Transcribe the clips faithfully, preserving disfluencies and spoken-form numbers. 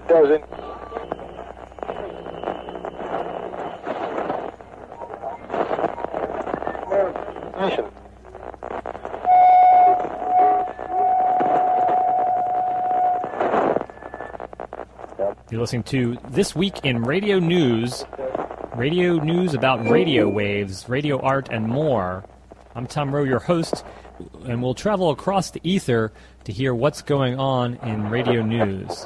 a dozen. Nation. You're listening to This Week in Radio News. Radio news about radio waves, radio art, and more. I'm Tom Rowe, your host, and we'll travel across the ether to hear what's going on in radio news.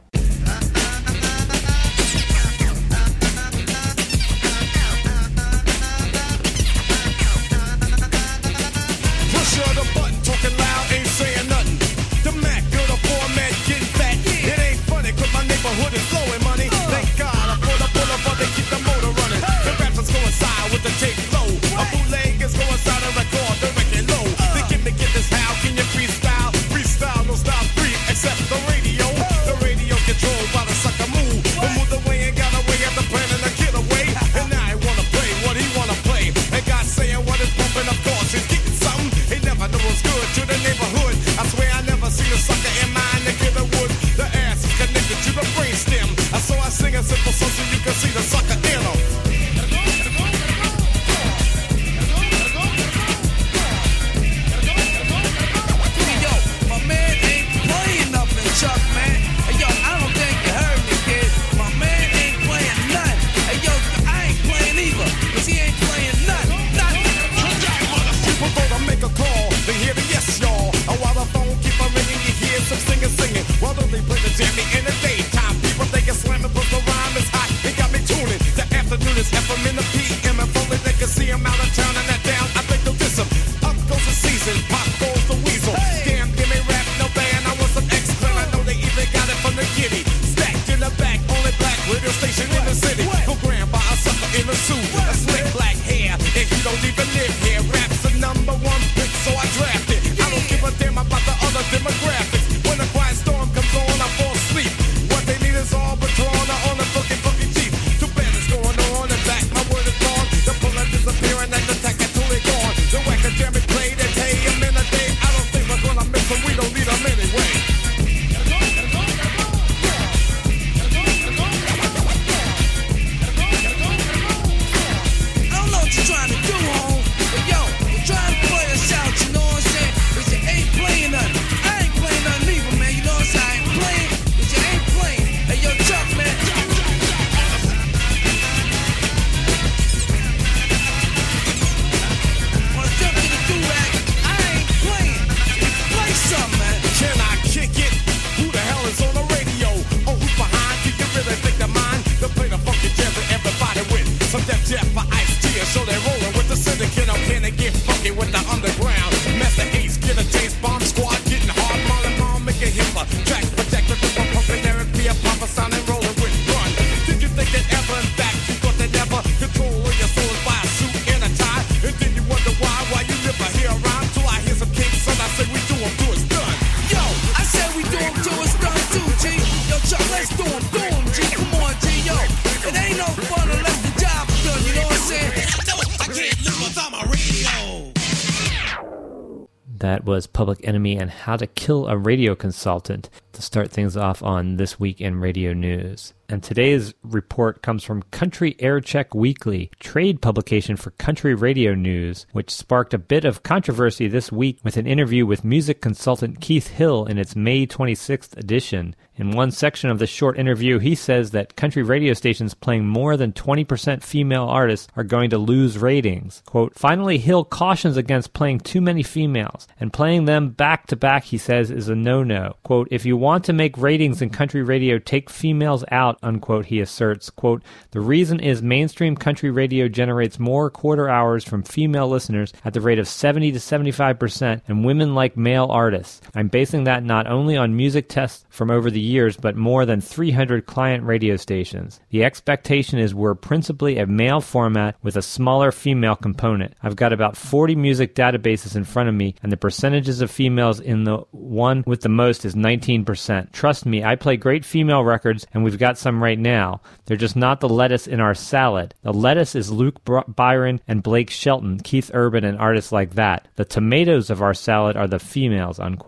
That was Public Enemy and How to Kill a Radio Consultant to start things off on This Week in Radio News. And today's report comes from Country Air Check Weekly, trade publication for country radio news, which sparked a bit of controversy this week with an interview with music consultant Keith Hill in its May twenty-sixth edition. In one section of the short interview, he says that country radio stations playing more than twenty percent female artists are going to lose ratings. Quote, finally, Hill cautions against playing too many females, and playing them back-to-back, he says, is a no-no. Quote, if you want to make ratings in country radio, take females out, unquote, he asserts. Quote, the reason is mainstream country radio generates more quarter hours from female listeners at the rate of seventy to seventy-five percent, and women like male artists. I'm basing that not only on music tests from over the years, but more than three hundred client radio stations. The expectation is we're principally a male format with a smaller female component. I've got about forty music databases in front of me, and the percentages of females in the one with the most is nineteen percent. Trust me, I play great female records, and we've got some right now. They're just not the lettuce in our salad. The lettuce is Luke Byron and Blake Shelton, Keith Urban, and artists like that. The tomatoes of our salad are the females, unquote.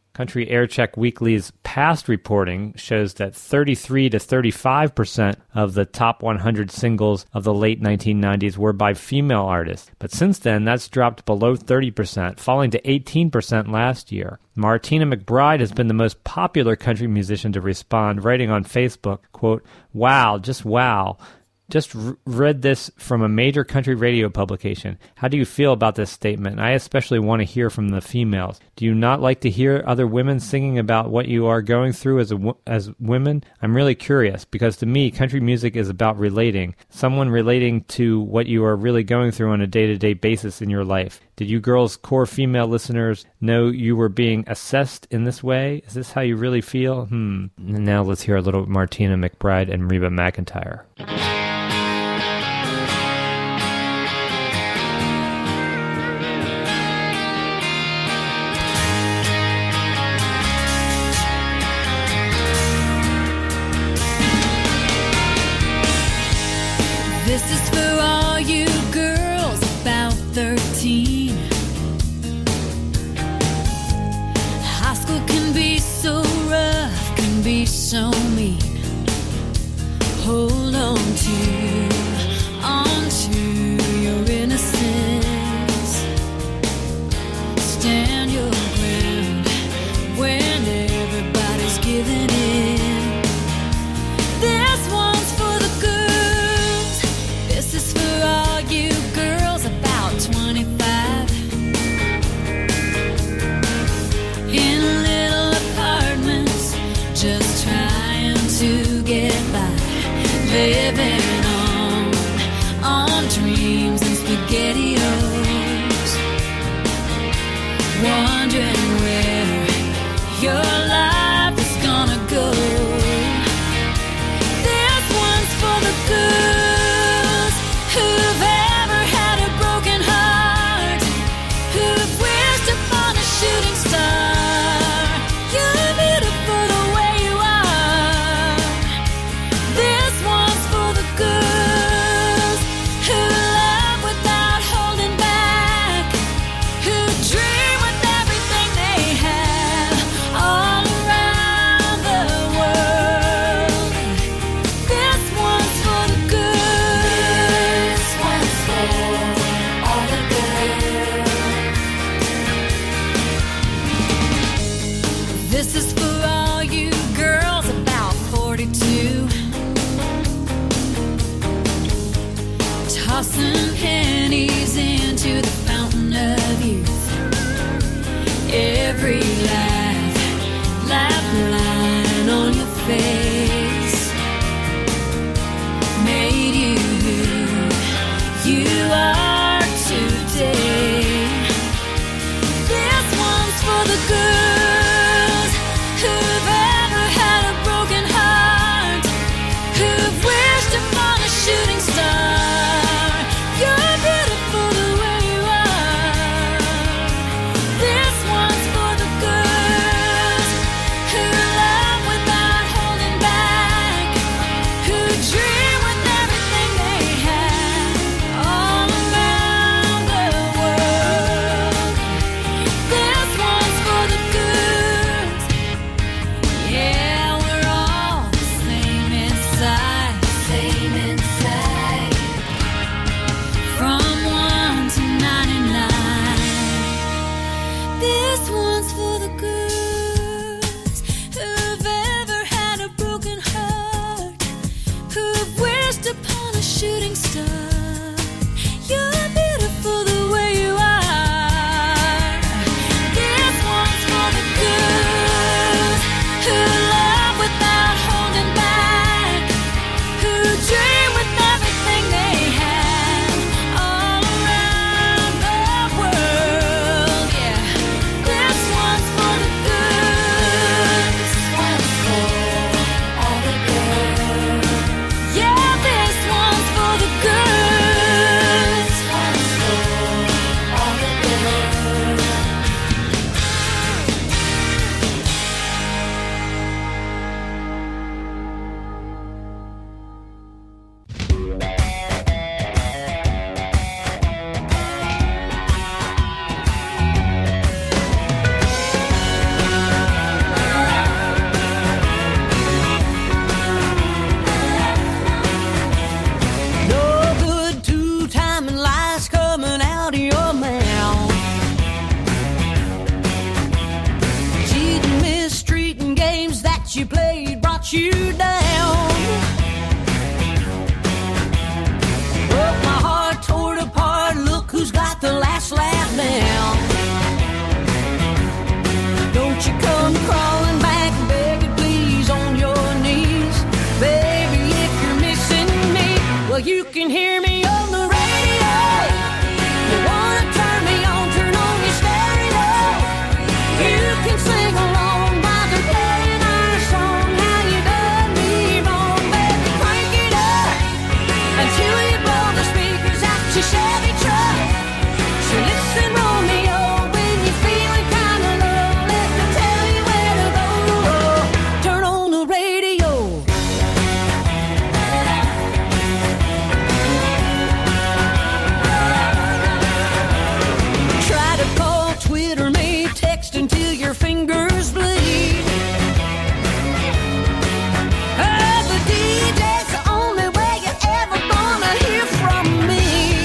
Country Aircheck Weekly's past reporting shows that thirty-three to thirty-five percent of the top one hundred singles of the late nineteen nineties were by female artists. But since then, that's dropped below thirty percent, falling to eighteen percent last year. Martina McBride has been the most popular country musician to respond, writing on Facebook, quote, "Wow, just wow. Just r- read this from a major country radio publication. How do you feel about this statement? I especially want to hear from the females. Do you not like to hear other women singing about what you are going through as a w- as women? I'm really curious, because to me, country music is about relating. Someone relating to what you are really going through on a day-to-day basis in your life. Did you girls, core female listeners, know you were being assessed in this way? Is this how you really feel? Hmm. And now let's hear a little Martina McBride and Reba McEntire. This is for all you girls about thirteen. High school can be so rough, can be so mean. Hold on to, on to your innocence. Stand your ground when everybody's giving in. This one's for the good. This is for all you girls about twenty-five. In little apartments, just trying to get by. Living on, on dreams and SpaghettiOs. Wondering where your life is gonna go. This one's for the girls who've ever had a broken heart, who've wished upon a shooting star. You're beautiful the way you are. This one's for the girls who love without holding back, who dream with everything they have all around the world. This one's for the girls. This one's for all the girls. This is for all you girls about forty-two. Tossing pennies into the fountain of youth. Every laugh, laugh line on your face made you who you are today. This one's for the girls who've ever had a broken heart, who've wished upon a shooting star. You're beautiful the way you are. This one's for the girls who love without holding back. played brought you down. Broke my heart, tore it apart. Look who's got the last laugh now. Don't you come crawling back, begging please on your knees. Baby, if you're missing me, well, you can hear me on the radio. You wanna turn me on, turn on your stereo. You can sing along while they're playing our song. How you done me wrong, baby, crank it up until you blow the speakers out your Chevy truck. So listen, Romeo, when you're feeling kinda low, let me tell you where to go. Turn on the radio. Try to call, Twitter me, text until your fingers bleed. Oh, the D J's the only way you're ever gonna hear from me.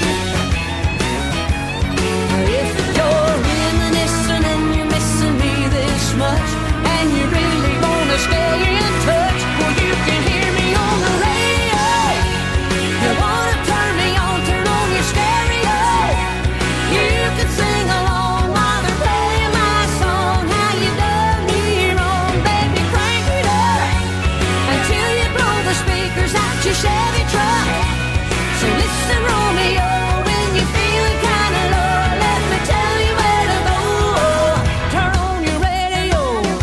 If you're reminiscing and you're missing me this much, and you really wanna stay in touch, well, you can hear me on the radio. You wanna turn me on, turn on your stereo. You can sing along while they're playing my song. How you done me wrong, baby, crank it up until you blow the speakers out your Chevy truck. So listen, Romeo, when you're feeling kinda low, let me tell you where to go. Turn on your radio.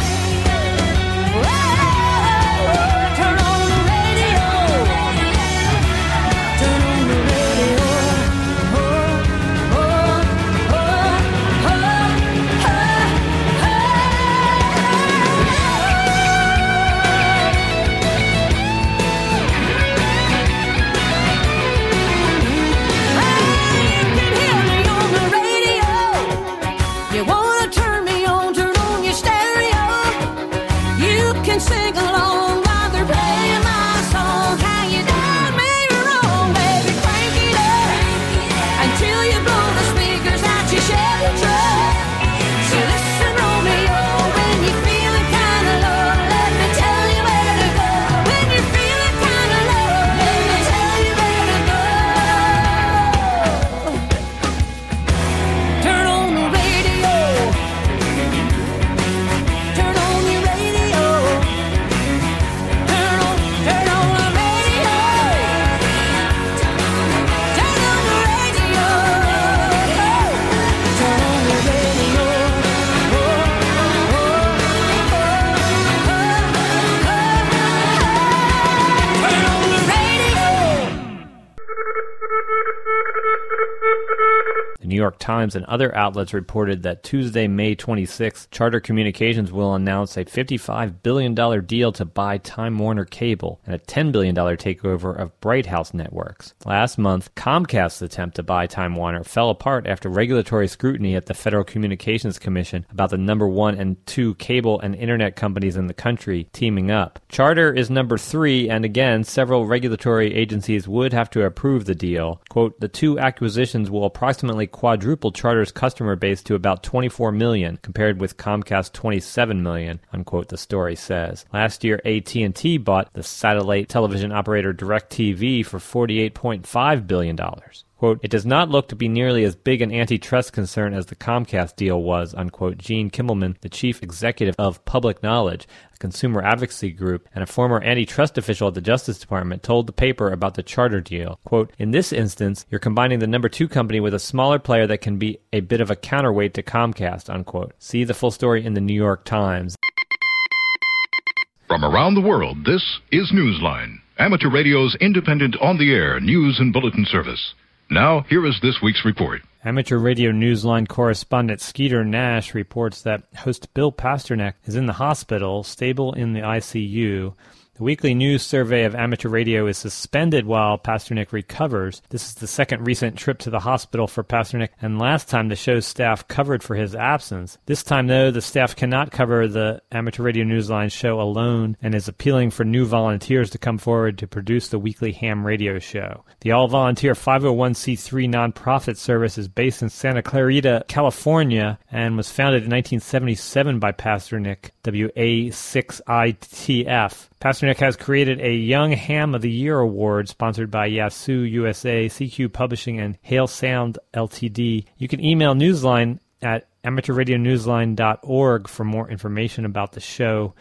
Whoa, turn on the radio. Turn on the radio. Oh, oh, oh, oh, oh, You can hear me on the radio. You wanna turn me on, turn on your stereo. You can sing along while they're playing my song. How you done me wrong, baby, crank it up until you blow the speakers out your Chevy truck. So listen, Romeo, when you're feeling kinda low, let me tell you where to go. When you're feeling kinda low, let me tell you where to go. Turn on the radio. Turn on your radio. Turn on, turn on the radio. Turn on the radio. Turn on the radio. Oh, oh, oh, oh, oh, oh. Turn on the radio. The New York Times and other outlets reported that Tuesday, May twenty-sixth, Charter Communications will announce a fifty-five billion dollars deal to buy Time Warner Cable and a ten billion dollars takeover of Bright House Networks. Last month, Comcast's attempt to buy Time Warner fell apart after regulatory scrutiny at the Federal Communications Commission about the number one and two cable and internet companies in the country teaming up. Charter is number three, and again, several regulatory agencies would have to approve the deal. Quote, the two acquisitions will approximately quadruple Charter's customer base to about twenty-four million, compared with Comcast's twenty-seven million, unquote, the story says. Last year, A T and T bought the satellite television operator DirecTV for forty-eight point five billion dollars. Quote, it does not look to be nearly as big an antitrust concern as the Comcast deal was, unquote. Gene Kimmelman, the chief executive of Public Knowledge, a consumer advocacy group, and a former antitrust official at the Justice Department, told the paper about the Charter deal. Quote, in this instance, you're combining the number two company with a smaller player that can be a bit of a counterweight to Comcast, unquote. See the full story in the New York Times. From around the world, this is Newsline, amateur radio's independent on-the-air news and bulletin service. Now, here is this week's report. Amateur radio Newsline correspondent Skeeter Nash reports that host Bill Pasternak is in the hospital, stable in the I C U. The weekly news survey of amateur radio is suspended while Pasternak recovers. This is the second recent trip to the hospital for Pasternak, and last time the show's staff covered for his absence. This time, though, the staff cannot cover the Amateur Radio Newsline show alone and is appealing for new volunteers to come forward to produce the weekly ham radio show. The all-volunteer five oh one c three nonprofit service is based in Santa Clarita, California, and was founded in nineteen seventy-seven by Pasternak, W A six I T F. Pasternak has created a Young Ham of the Year award sponsored by Yasu U S A, C Q Publishing, and Hail Sound Limited. You can email Newsline at amateur radio newsline dot org for more information about the show.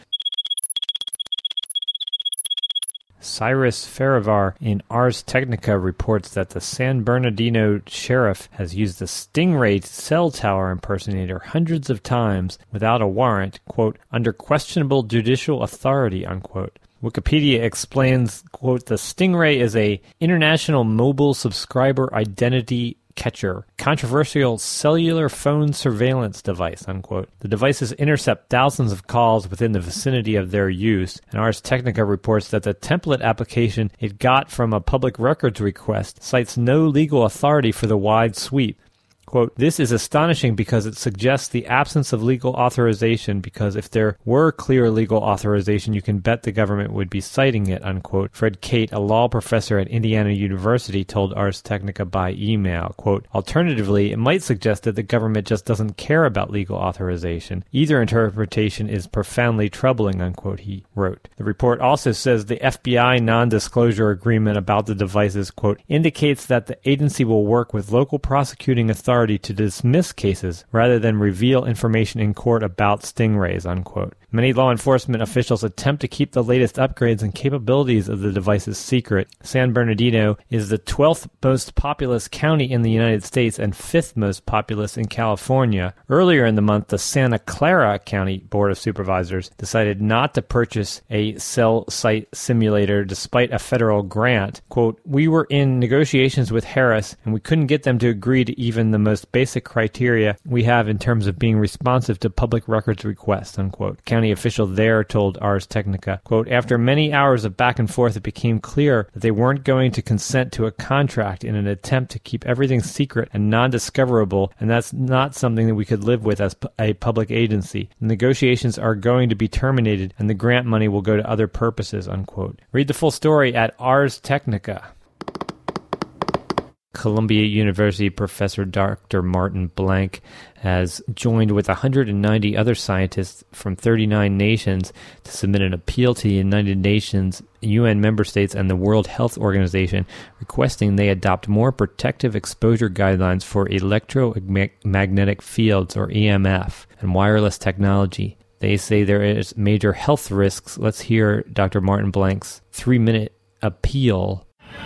Cyrus Farivar in Ars Technica reports that the San Bernardino sheriff has used the Stingray cell tower impersonator hundreds of times without a warrant, quote, under questionable judicial authority, unquote. Wikipedia explains, quote, the Stingray is a international mobile subscriber identity catcher, controversial cellular phone surveillance device, unquote. The devices intercept thousands of calls within the vicinity of their use, and Ars Technica reports that the template application it got from a public records request cites no legal authority for the wide sweep. Quote, this is astonishing because it suggests the absence of legal authorization, because if there were clear legal authorization, you can bet the government would be citing it, unquote. Fred Kate, a law professor at Indiana University, told Ars Technica by email, quote, alternatively, it might suggest that the government just doesn't care about legal authorization. Either interpretation is profoundly troubling, unquote, he wrote. The report also says the F B I non-disclosure agreement about the devices, quote, indicates that the agency will work with local prosecuting authorities to dismiss cases rather than reveal information in court about stingrays, unquote. Many law enforcement officials attempt to keep the latest upgrades and capabilities of the devices secret. San Bernardino is the twelfth most populous county in the United States and fifth most populous in California. Earlier in the month, the Santa Clara County Board of Supervisors decided not to purchase a cell site simulator despite a federal grant. Quote, we were in negotiations with Harris and we couldn't get them to agree to even the most basic criteria we have in terms of being responsive to public records requests, unquote. County official there told Ars Technica, quote, after many hours of back and forth, it became clear that they weren't going to consent to a contract in an attempt to keep everything secret and non-discoverable, and that's not something that we could live with as a public agency. The negotiations are going to be terminated, and the grant money will go to other purposes, unquote. Read the full story at Ars Technica. Columbia University professor Doctor Martin Blank has joined with one hundred ninety other scientists from thirty-nine nations to submit an appeal to the United Nations, U N member states, and the World Health Organization, requesting they adopt more protective exposure guidelines for electromagnetic fields, or E M F, and wireless technology. They say there is major health risks. Let's hear Doctor Martin Blank's three-minute appeal.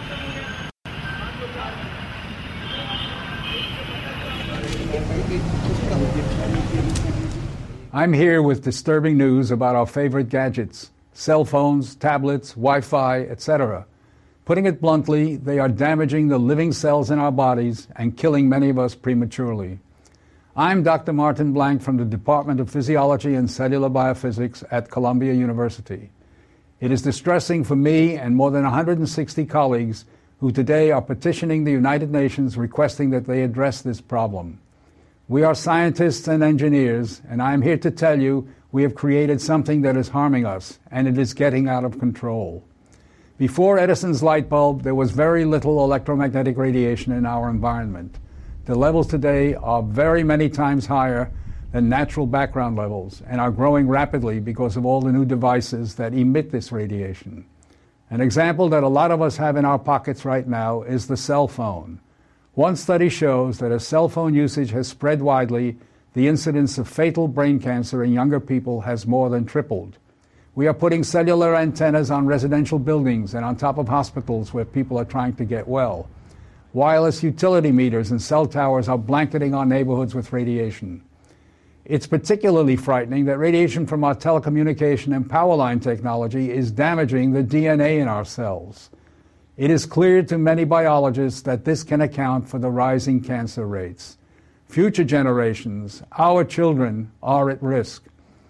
I'm here with disturbing news about our favorite gadgets, cell phones, tablets, Wi-Fi, et cetera. Putting it bluntly, they are damaging the living cells in our bodies and killing many of us prematurely. I'm Doctor Martin Blank from the Department of Physiology and Cellular Biophysics at Columbia University. It is distressing for me and more than one hundred sixty colleagues who today are petitioning the United Nations requesting that they address this problem. We are scientists and engineers, and I am here to tell you we have created something that is harming us, and it is getting out of control. Before Edison's light bulb, there was very little electromagnetic radiation in our environment. The levels today are very many times higher than natural background levels and are growing rapidly because of all the new devices that emit this radiation. An example that a lot of us have in our pockets right now is the cell phone. One study shows that as cell phone usage has spread widely, the incidence of fatal brain cancer in younger people has more than tripled. We are putting cellular antennas on residential buildings and on top of hospitals where people are trying to get well. Wireless utility meters and cell towers are blanketing our neighborhoods with radiation. It's particularly frightening that radiation from our telecommunication and power line technology is damaging the D N A in our cells. It is clear to many biologists that this can account for the rising cancer rates. Future generations, our children, are at risk.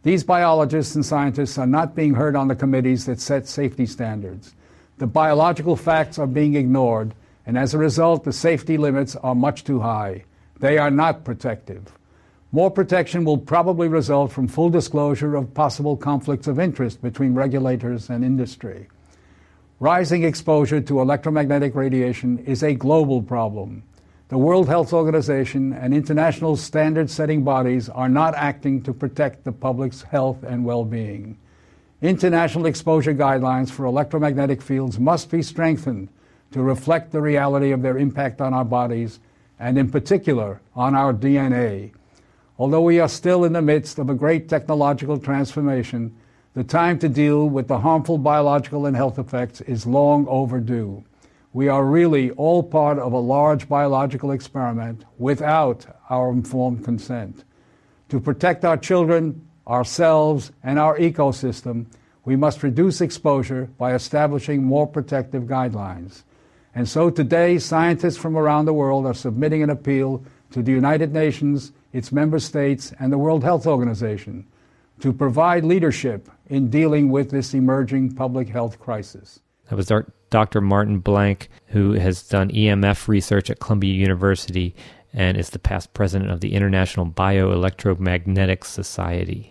These biologists and scientists are not being heard on the committees that set safety standards. The biological facts are being ignored, and as a result, the safety limits are much too high. They are not protective. More protection will probably result from full disclosure of possible conflicts of interest between regulators and industry. Rising exposure to electromagnetic radiation is a global problem. The World Health Organization and international standard-setting bodies are not acting to protect the public's health and well-being. International exposure guidelines for electromagnetic fields must be strengthened to reflect the reality of their impact on our bodies and, in particular, on our D N A. Although we are still in the midst of a great technological transformation, the time to deal with the harmful biological and health effects is long overdue. We are really all part of a large biological experiment without our informed consent. To protect our children, ourselves, and our ecosystem, we must reduce exposure by establishing more protective guidelines. And so today, scientists from around the world are submitting an appeal to the United Nations, its member states, and the World Health Organization to provide leadership in dealing with this emerging public health crisis. That was Doctor Martin Blank, who has done E M F research at Columbia University and is the past president of the International Bioelectromagnetic Society.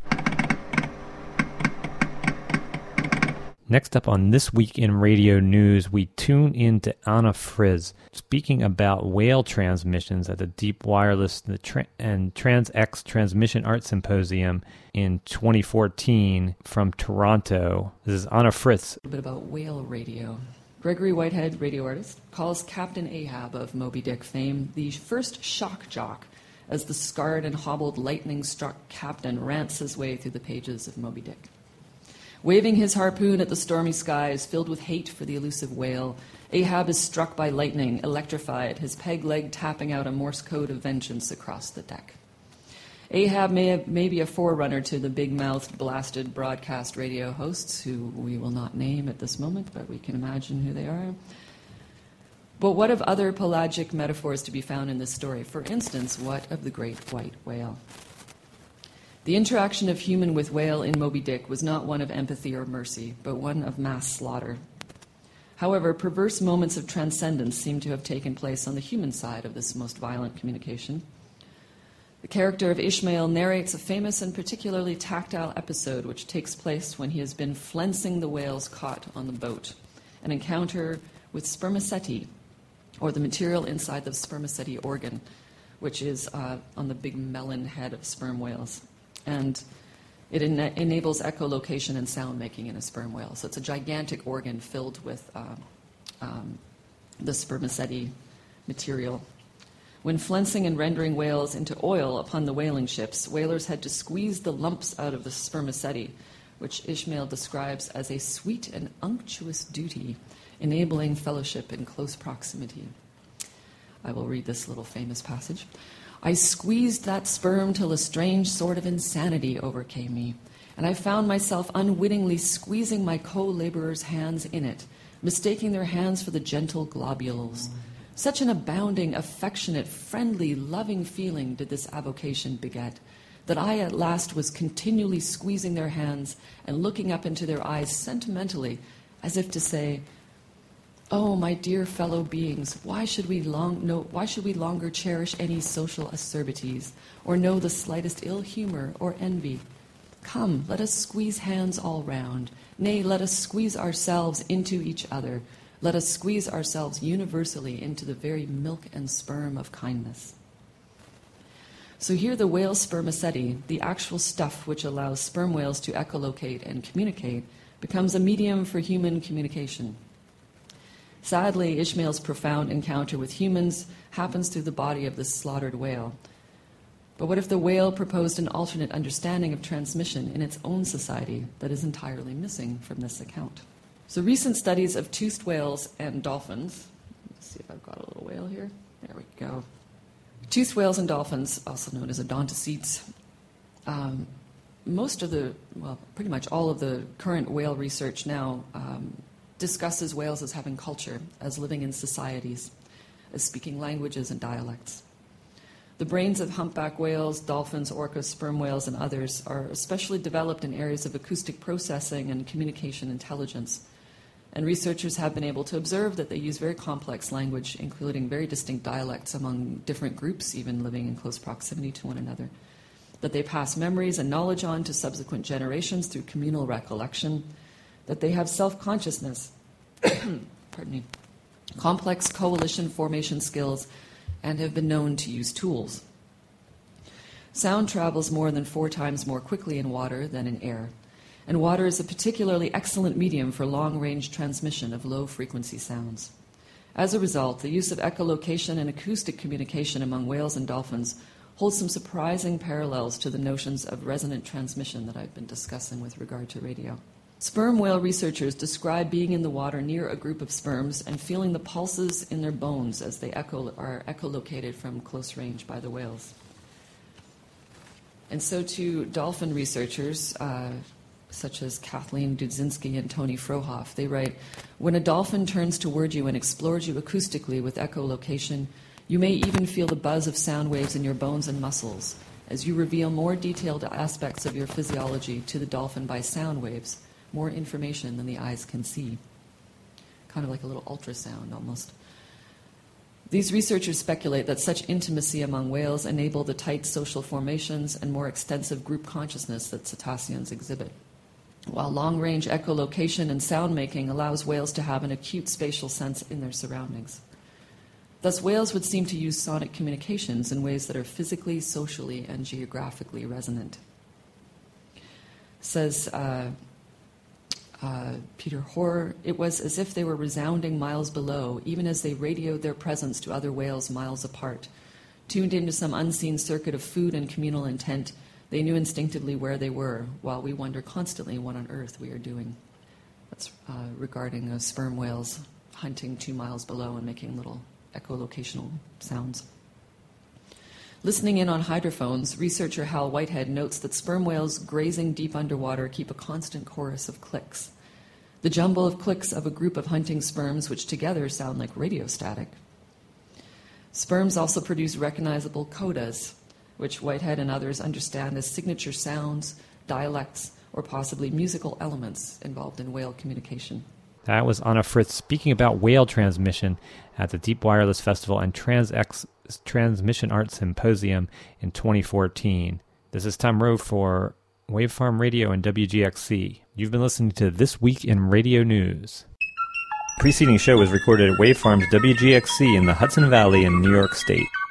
Next up on This Week in Radio News, we tune in to Anna Friz, speaking about whale transmissions at the Deep Wireless and TransX Transmission Art Symposium in twenty fourteen from Toronto. This is Anna Friz. A bit about whale radio. Gregory Whitehead, radio artist, calls Captain Ahab of Moby Dick fame the first shock jock as the scarred and hobbled lightning-struck captain rants his way through the pages of Moby Dick. Waving his harpoon at the stormy skies filled with hate for the elusive whale, Ahab is struck by lightning, electrified, his peg leg tapping out a Morse code of vengeance across the deck. Ahab may, have, may be a forerunner to the big-mouthed, blasted broadcast radio hosts, who we will not name at this moment, but we can imagine who they are. But what of other pelagic metaphors to be found in this story? For instance, what of the great white whale? The interaction of human with whale in Moby Dick was not one of empathy or mercy, but one of mass slaughter. However, perverse moments of transcendence seem to have taken place on the human side of this most violent communication. The character of Ishmael narrates a famous and particularly tactile episode which takes place when he has been flensing the whales caught on the boat, an encounter with spermaceti, or the material inside the spermaceti organ, which is uh, on the big melon head of sperm whales. And it en- enables echolocation and sound making in a sperm whale. So it's a gigantic organ filled with uh, um, the spermaceti material. When flensing and rendering whales into oil upon the whaling ships, whalers had to squeeze the lumps out of the spermaceti, which Ishmael describes as a sweet and unctuous duty, enabling fellowship in close proximity. I will read this little famous passage. I squeezed that sperm till a strange sort of insanity overcame me, and I found myself unwittingly squeezing my co-laborers' hands in it, mistaking their hands for the gentle globules. Such an abounding, affectionate, friendly, loving feeling did this avocation beget, that I at last was continually squeezing their hands and looking up into their eyes sentimentally, as if to say, "Oh, my dear fellow beings, why should we long know, why should we longer cherish any social acerbities, or know the slightest ill humor or envy? Come, let us squeeze hands all round. Nay, let us squeeze ourselves into each other. Let us squeeze ourselves universally into the very milk and sperm of kindness." So here the whale spermaceti, the actual stuff which allows sperm whales to echolocate and communicate, becomes a medium for human communication. Sadly, Ishmael's profound encounter with humans happens through the body of this slaughtered whale. But what if the whale proposed an alternate understanding of transmission in its own society that is entirely missing from this account? So recent studies of toothed whales and dolphins, let's see if I've got a little whale here. There we go. Toothed whales and dolphins, also known as odontocetes, um, most of the, well, pretty much all of the current whale research now um, discusses whales as having culture, as living in societies, as speaking languages and dialects. The brains of humpback whales, dolphins, orcas, sperm whales, and others are especially developed in areas of acoustic processing and communication intelligence. And researchers have been able to observe that they use very complex language, including very distinct dialects among different groups, even living in close proximity to one another. That they pass memories and knowledge on to subsequent generations through communal recollection. That they have self-consciousness, pardon me, complex coalition formation skills, and have been known to use tools. Sound travels more than four times more quickly in water than in air, and water is a particularly excellent medium for long-range transmission of low-frequency sounds. As a result, the use of echolocation and acoustic communication among whales and dolphins holds some surprising parallels to the notions of resonant transmission that I've been discussing with regard to radio. Sperm whale researchers describe being in the water near a group of sperms and feeling the pulses in their bones as they echo, are echolocated from close range by the whales. And so to dolphin researchers, uh, such as Kathleen Dudzinski and Tony Frohoff, they write, when a dolphin turns toward you and explores you acoustically with echolocation, you may even feel the buzz of sound waves in your bones and muscles as you reveal more detailed aspects of your physiology to the dolphin by sound waves, more information than the eyes can see. Kind of like a little ultrasound, almost. These researchers speculate that such intimacy among whales enable the tight social formations and more extensive group consciousness that cetaceans exhibit, while long-range echolocation and sound-making allows whales to have an acute spatial sense in their surroundings. Thus, whales would seem to use sonic communications in ways that are physically, socially, and geographically resonant. Says uh, uh, Peter Hoare, it was as if they were resounding miles below, even as they radioed their presence to other whales miles apart. Tuned into some unseen circuit of food and communal intent, they knew instinctively where they were, while we wonder constantly what on earth we are doing. That's uh, regarding uh, sperm whales hunting two miles below and making little echolocational sounds. Listening in on hydrophones, researcher Hal Whitehead notes that sperm whales grazing deep underwater keep a constant chorus of clicks. The jumble of clicks of a group of hunting sperms which together sound like radio static. Sperms also produce recognizable codas, which Whitehead and others understand as signature sounds, dialects, or possibly musical elements involved in whale communication. That was Anna Fritz speaking about whale transmission at the Deep Wireless Festival and TransX Transmission Art Symposium in twenty fourteen. This is Tom Rowe for Wavefarm Radio and W G X C. You've been listening to This Week in Radio News. The preceding show was recorded at Wavefarm's W G X C in the Hudson Valley in New York State.